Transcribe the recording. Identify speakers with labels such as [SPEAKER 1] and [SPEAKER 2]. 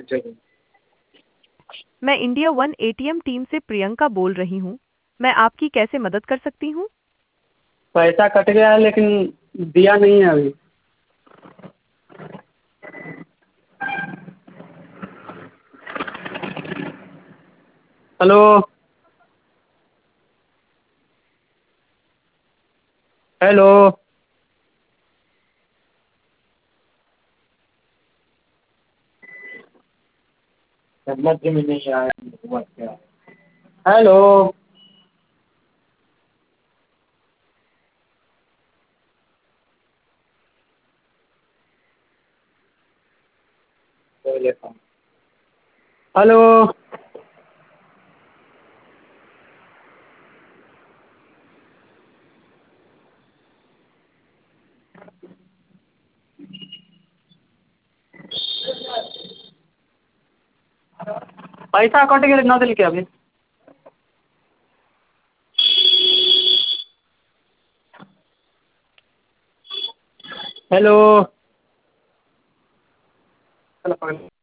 [SPEAKER 1] मैं India one ATM team से प्रियंका बोल रही हूँ। मैं आपकी कैसे मदद कर सकती हूँ?
[SPEAKER 2] पैसा कट गया है लेकिन दिया नहीं है अभी। हेलो। हेलो। समझ में नहीं आया। हेलो। हेलो। पैसा कट गेलै न देलकै अभी। हेलो।